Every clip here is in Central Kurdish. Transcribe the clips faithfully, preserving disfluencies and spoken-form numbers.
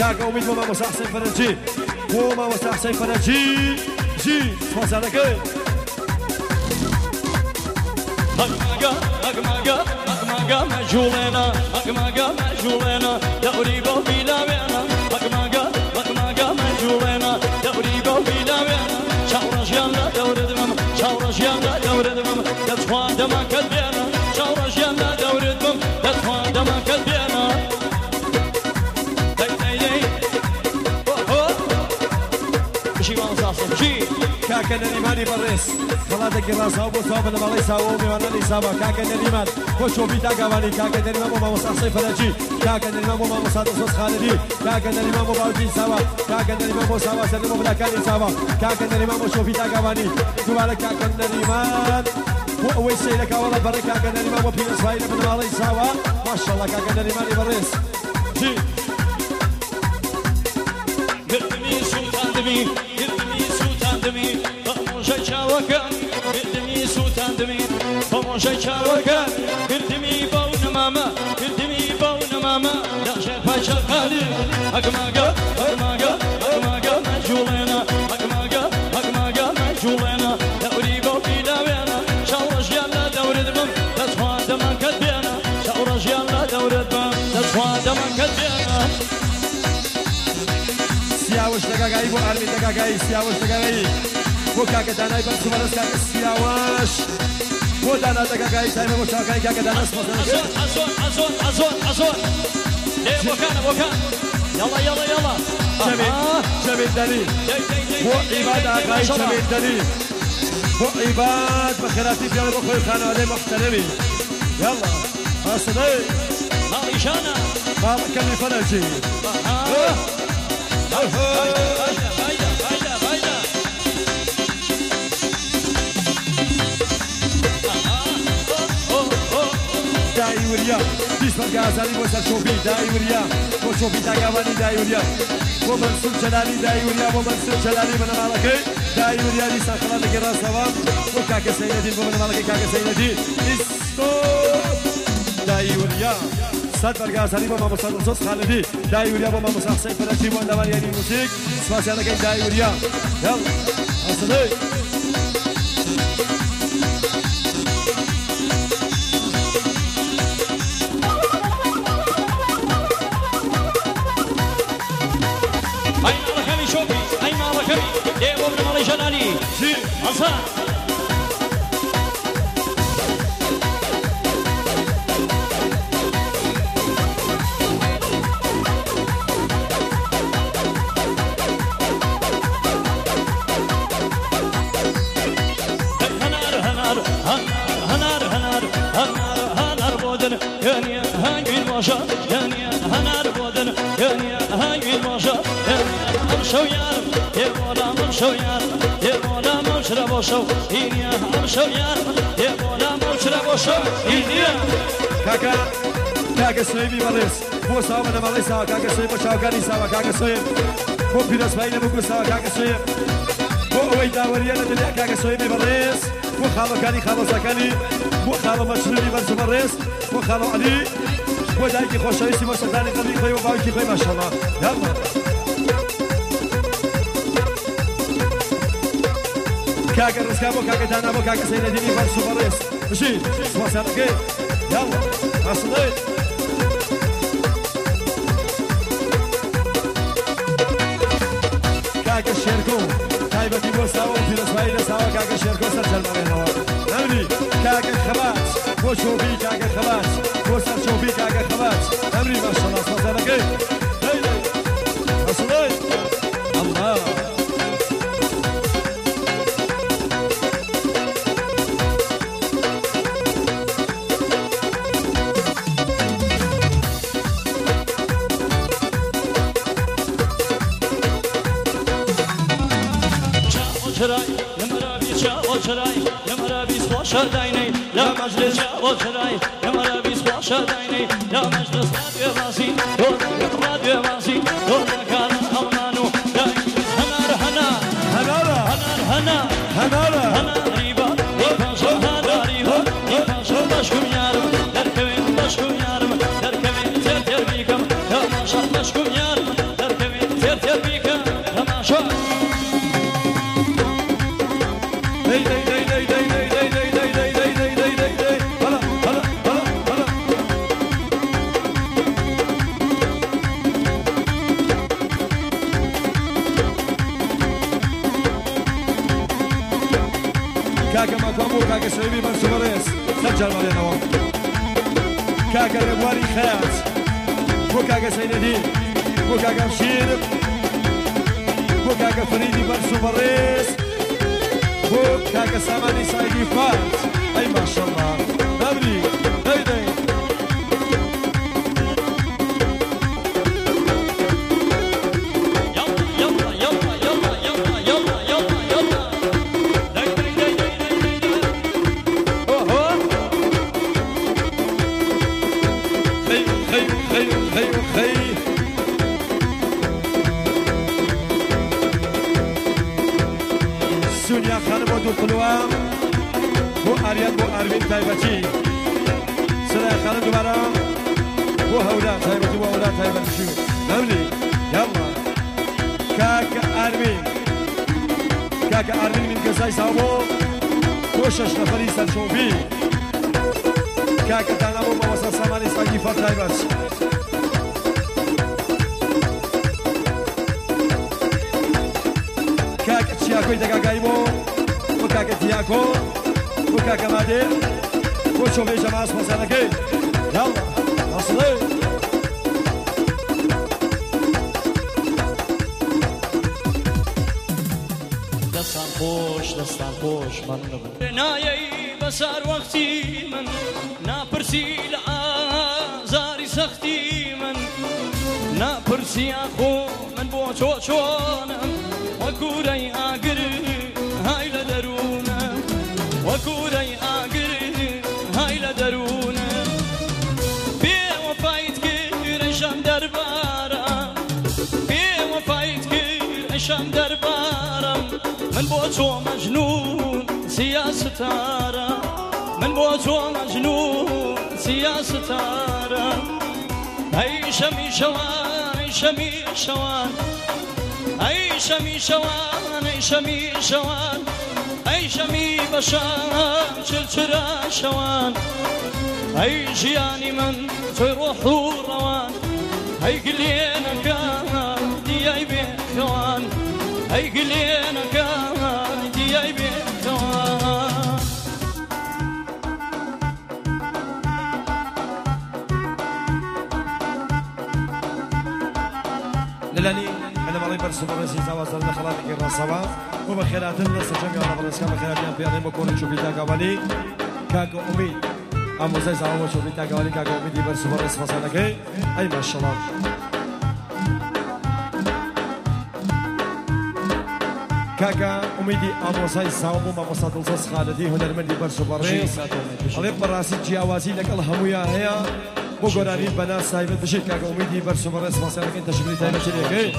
كاكا وميد وماموس حسين فرنجي وماموس حسين فرنجي جي سبونسر لكي أقماقا أقماقا أقماقا مجولنا أقماقا مجولنا دوري بوبي لاوينا أقماقا أقماقا مجولنا دوري بوبي لاوينا شاورش يلا دور دمم شاورش يلا دور دمم دتخوان دما كدبينا شاورش يلا دور دمم دتخوان دما كدبينا داي داي داي بشي ما نصاصم بشي كاكا نريماني بريس خلاتك الراس أبو ثواب المالي ساومي وانا نسابة كاكا نريمان وشو بيتا قواني كاكا نريمان وما مصاصي فرنجي كاكا نريمان وما مصاد وصوص خالدي كاكا نريمان وباوجين سوا كاكا نريمان وسوا سلم وبلاكاني سوا كاكا نريمان وشو بيتا قواني دوالك كاكا نريمان وأول شيء لك والله برك كاكا نريمان وبينس فايلة من المالي سوا ما شاء الله كاكا نريماني بريس جي قدمي سلطان دمي قدمي سلطان دمي بموجة شاوكان قدمي سلطان دمي بموجة شاوكان قدمي بون ماما قدمي بون ماما لا شاف شغالي أقماقا أقماقا أقماقا مجولنا أقماقا أقماقا مجولنا دوري بوبي لاوينا شاورش يلا دور دمم تسوى دمم كدبينا شاورش يلا دور دمم تسوى دمم كدبينا سياوش دقاقاي بو عربي دقاقاي سياوش دقاقاي بو كاكا داناي بمسو مرس كاكا سياوش بو دانا دقاقاي تايمة بو شاكاي كاكا دانا اسمه أزون أزون أزون أزون أزون إيه بوكان بوكان يلا يلا يلا جميل جميل دليل بو عباد آقاي جميل دليل بو عباد بخيراتي بيانا بو خوي خانة علي محترمي يلا أصدي مالي شانا مالك كمي فرنجي فايدة فايدة فايدة فايدة داي وريا بيسمع غازالي وسر شوفي داي وريا بو شوفي تاغواني داي وريا بو منصور جلالي داي وريا بو منصور جلالي من مالكي داي وريا لي سخلان لك سوام بو كاكا سيدي بو من مالكي كاكا سيدي ستوب داي وريا صد برغازالي بو ماموساد وصوص خالدي داي وريا بو ماموس حسين فرنجي بو اندواني يعني موسيقى سباسي لك داي وريا يلا اصلي جلالي جي أصلا هنار هنار هنار هنار هنار هنار بودن يعني هاي المشا يعني هنار بودن يعني هاي المشا يعني شو يارم يبغى شو يارم يبغى مشرب شو إني هم شو يارم يبغى مشرب شو إني كاكا كاكا سويبي ماليس بو سوا من ماليس سوا كاكا سويب شاوكاني سوا كاكا سويب بو بيرس باين بو سوا كاكا سويب بو ويدا وريانا دليا كاكا سويبي ماليس بو خالو كاني خالو سكاني بو خالو مشروبي برسو ماليس بو خالو علي بو دايكي خوشايسي مصداني قلبي خوي وباوكي خوي ما شاء الله يلا كاكا رزقابو كاكا دانابو كاكا سيديني برسو ماليس مشي سواسي على كيف يلا أصلي كاكا شيركو تايبتي بو ساوا وفيرس بايدا ساوا كاكا شيركو سرجل مرينوا نمني كاكا خبات بو شوبي كاكا خبات بو سر شوبي كاكا خبات نمني ما شاء الله سواسي على كيف هيدي أصلي الله شراي يمرابي شاو شراي يمرابي سوا شردايني لا مجلس شاو شراي يمرابي سوا شردايني لا مجلس راديو ماسي راديو ماسي كان أمانو هنار هنار هنارا هنار هنار هنارا هنار ريبا ريبا شو هنار ريبا ريبا شو بشكو يارم دركبين بشكو يارم دركبين ترتر بيكم يا ما شاء بشكو يارم دركبين كابو كاكا سويبي من سوبريس سجل مالينا وام كاكا ربواني خيات بو كاكا سيندي بو كاكا مشير بو كاكا فريدي من سوبريس بو كاكا ساماني سايقي فات اي ما شاء الله دبري هيدي سونيا خانم ودو قلوام بو آریان بو آروین تایبتی سلای خانم دوباره بو هولا تایبتی بو هولا تایبتی شو نبلی یالا کاک آروین کاک آروین من گزای سامو بو شش نفری سرچوبی کاک دانمو موسا سامانی ساگی فر تایبت Tiago da Gagaimo, o Caca Tiago, o Caca Made, o Choveja mais passando aqui. Yalla, nossa lei. دستان خوش دستان خوش من نایي بسار وقتي من ناپرسي لازاري سختي من ناپرسي اخو من بو چو چونم وكوري آقر هاي لدرونا وكوري آقر هاي لدرونا بي وفايت كير اشام دربارم بي وفايت كير اشام دربارم من بوچو مجنون سياستارا من بوچو مجنون سياستارا اي شمي شوان اي شمي شوان أي شمي شوان أي شمي شوان أي شمي بشان شرشرا شوان أي جياني من تروح روان أي قلينا كان دي أي بيخوان أي قلينا كان دي أي بيخوان للاني أنا مريض برسوم الرئيسي توازن دخلاتك الرصبة وبخيرات الناس جميع الأبرز كما خيراتنا في أنا بكون شوفيتا قبلي كاكو أمي أمو زي زعمو شوفيتا قبلي كاكو أمي دي برسوم الرئيس فصلك أي ما شاء الله كاكا أمي دي أمو زي زعمو ما مصاد الصوص خالدي هنرمندي برسوم الرئيس علي براسي جياوازي لك الهمويا هي بقولاني بنات سايبة بشيء كاكا أميدي برسوم الرئيس فصلك أنت شبري تايمة شريك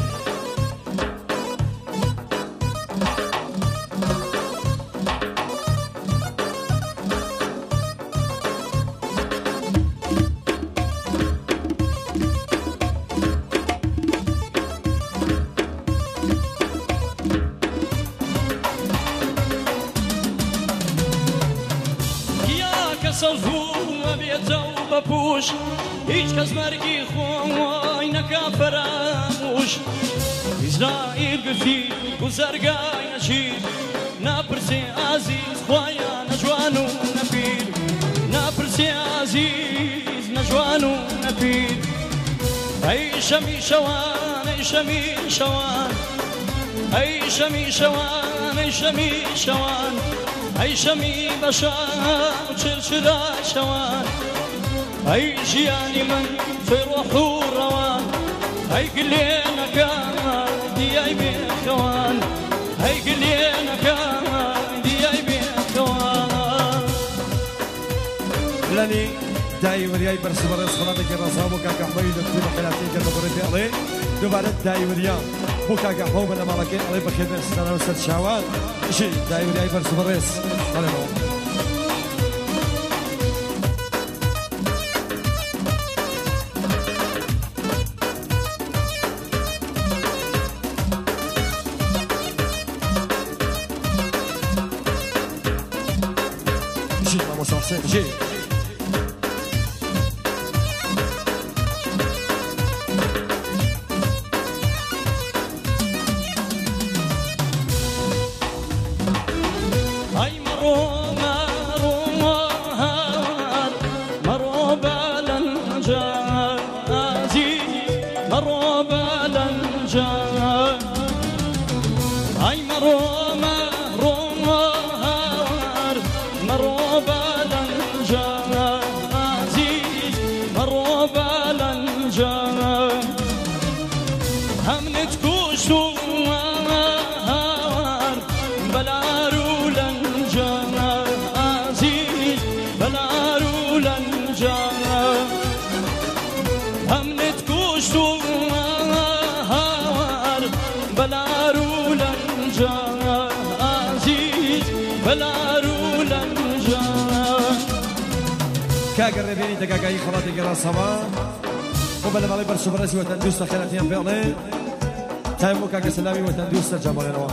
بپوش هیچ کس مرگی خوای نکا فراموش اسرائیل گفتی گذرگای نشید نپرسی عزیز خوایا نجوانو نپیر نپرسی عزیز نجوانو نپیر ای شمی شوان ای شمی شوان ای شمی شوان ای شمی شوان ای شمی بشان چرچرا شوان أي جياني من في روح روان هاي قلينا كان دي أي بيخوان هاي قلينا كان دي أي بيخوان لاني داي ورياي برس برس خلاتك الرصاب وكاكا حميد في محلاتي كما قريت عليه دوباره داي وريا وكاكا حوم انا مالكين عليه بخير سنه وست شعوان شي داي ورياي برس برس خلينا G. Ay marrón بلنجا أي مرو مرو هار مرو بلنجا عزيز مرو بلنجا هم نتكوشو هار بلارو لنجا عزيز بلارو لنجا هم نتكوشو هار بلارو لنجا عزيز بلارو لنجا كاغر ربيني دقاقاي خلاطي قرا صبا وبلا مالي برسو برسي وتندوس خيراتيان فعلي تايمو كاغا سلامي وتندوس جمالي نوا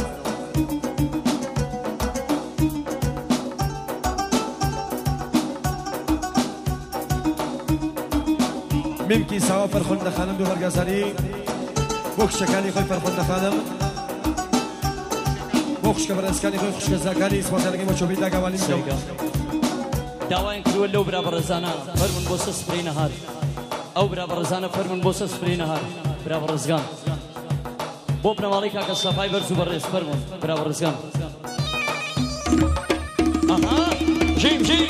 ممكن سوا فرخون دخانم دو برگازانی بوکش شکانی خوی فرخون دخانم بوکش کبرسکانی خوی خوش کزاکانی اسماتلگی ما چوبی داگوالی میدم داوين كل لو برا برزانا فرمن بوسس فري نهار او برا برزانا فرمن بوسس فري نهار برا برزقان بو بنا مالكا كصفاي برزو برز فرمن برا برزقان اها جيم جيم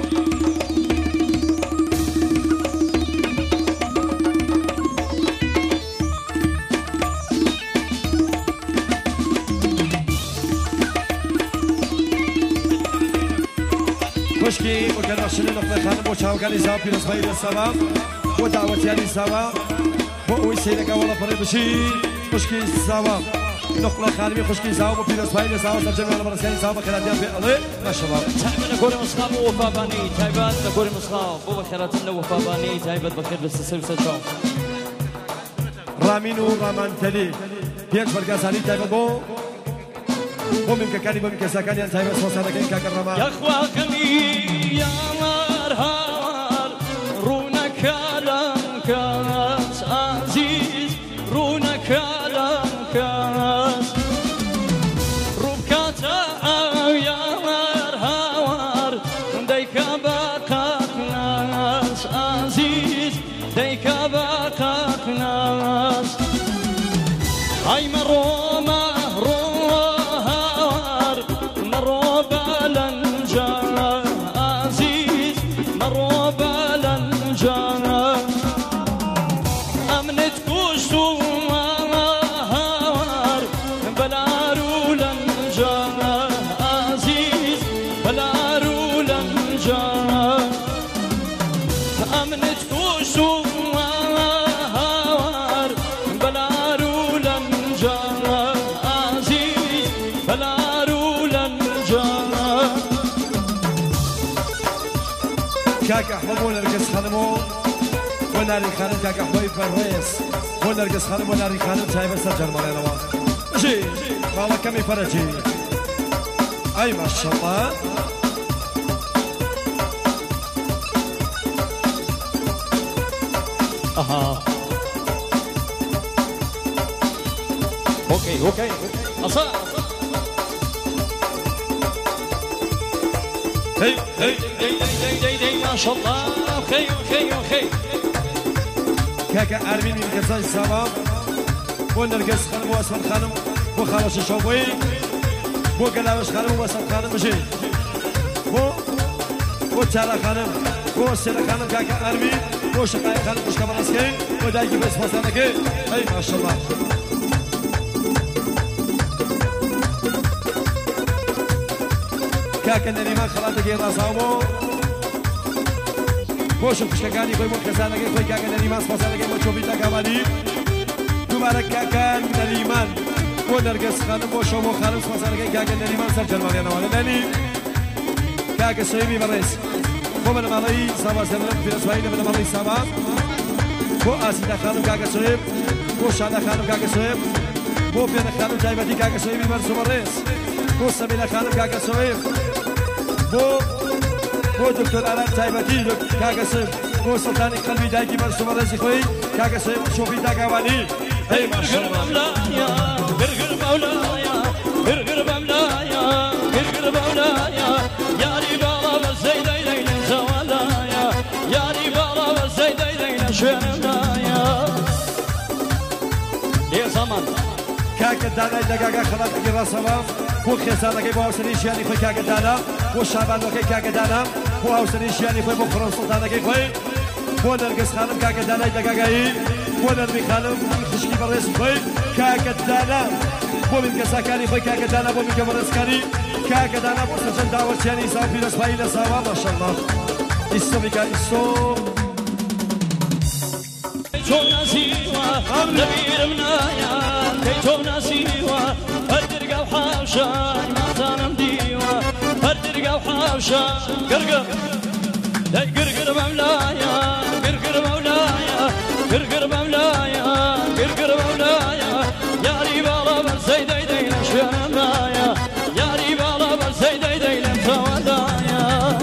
مشكي وكان عشان نقطة خانم وشاو كان يساوي في نصبي السبب ودعوة يعني السبب بو يسيلك ولا فريد بشي مشكي السبب نقطة خانم مشكي يساوي في نصبي السبب ترجمة على مرسين يساوي كلام في الله ما شاء الله تايبت نقول مصخاب وفاباني تايبت نقول مصخاب بو بخيراتنا وفاباني تايبت بخير بالسلسلة شو رامينو رامان تلي بيش برقاساني تايبت بو ومن كاني ومن كساكاني أنت هاي بس وصلنا كين كاكرما يا أخواكني يا مرهار رونا كلام كاس عزيز رونا كلام كاس ربكاتا يا مرهار ديك باقاك ناس عزيز ديك باقاك ناس هاي مروما كاكا حبو نرقص خانمو وناري خانم كاكا حبوي فريس ونرقص خانم وناري خانم شايفة سجل مرينا وا جي والله كمي فرجي اي ما شاء الله اها اوكي اوكي اصلا هي هي دي دي دي دي ما شاء الله اوكي اوكي اوكي كاكا ارمين من كساي السبب ونرقص خانم واسفل خانم وخلاص الشوبي بو قلاوش خانم واسفل خانم مشي بو بو تالا خانم بو سيلا خانم كاكا ارمين بو شقاي خانم مش كمان اسكين ودايكي بس فصلك اي ما شاء الله كاكا نريمان خلاتك يراسامو بوشم خشكاني خوي مركزانك خوي كاكا نريمان فصلك ما تشوفي تاكاماني دوباره كاكا نريمان ونرقص خانم بوشم خانم فصلك كاكا نريمان سجل مرينا ولا ناني كاكا سويمي بريس بو من مالي سبا سلام في اسماعيل من مالي سبا بو اسيدا خانم كاكا سويم بو شادا خانم كاكا سويم بو بين خانم جايبتي كاكا سويمي برسو بريس بو سمينا خانم كاكا سويم بو بو دكتور على تايبتي كاكا سويم بو سلطان قلبي دايكي برسو بريس خوي كاكا سويم شوفي تاكاواني اي ما شاء الله برغر مولايا برغر مولايا برغر مولايا يا ربا زيد ليلى زوالايا يا ربا زيد ليلى شنايا يا زمان كاك الدانا دقاقا خلاص تجرى صواب بو خسارة كي بو هاوسني شياني خوي كاك الدانا بو شعبان وكي كاك الدانا بو هاوسني شياني خوي بو خرم سلطانا كي خوي بو نرقص خانم كاك الدانا دقاقاي بو نرمي خانم خشكي بريس خوي كاك الدانا بو من قساكاني خوي كاك الدانا بو من قبرسكاني كاك الدانا بو سجن داور شياني ساو في الاسفايل ساوا ما شاء الله إسو بيكا إسو كيتونا سيوا نبير منايا كيتونا سيوا هردرقا وحاوشاي ما زانم ديوا هردرقا وحاوشاي قرقر قرقر مولايا قرقر مولايا قرقر مولايا قرقر مولايا يا ريبالا برسيدي ديلا شوينا مرايا يا ريبالا برسيدي ديلا توادايا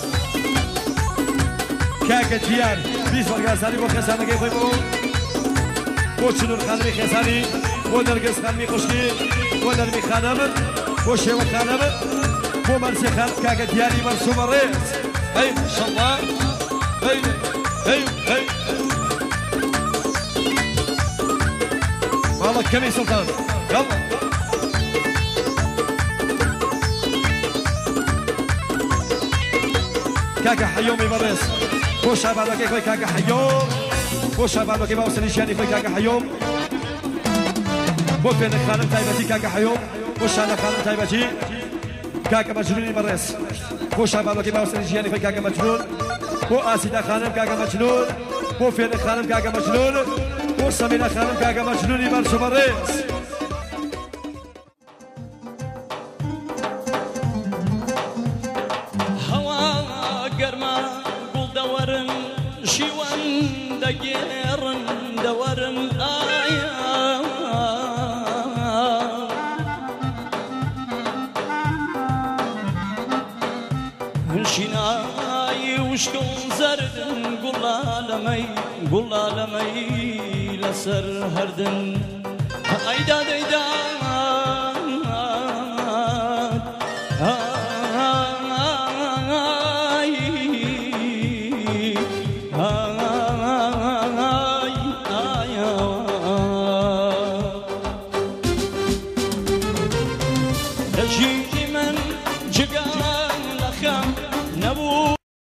كاك الديار بيس والقاساني بو خسانة كي خوي بو بو شنور خانمي خساني بو نرقص خانمي خشكي بو نرمي خانم بو شيوة خانم بو مرسي خانم كاك الدياري مرسوم الرئيس اي ما شاء الله اي اي اي والله كمي سلطان يلا كاكا حيومي مريس بو شعبان وكي خوي كاكا حيوم بو شعبان وكي باوسني شياني خوي كاكا حيوم بو فين خانم تايبتي كاكا حيوم بو شعبان خانم تايبتي كاكا مجنوني مريس بو شعبان وكي باوسني شياني خوي كاكا مجنون بو آسيدا خانم كاكا مجنون بو فين خانم كاكا مجنون بو سمينة خانم كاكا مجنوني مرسو مريس دقيرن دورن آيا شناي وشكون زردن قول عالمي قول عالمي لسر هردن ايداد ايداد جيتي من جقال لخام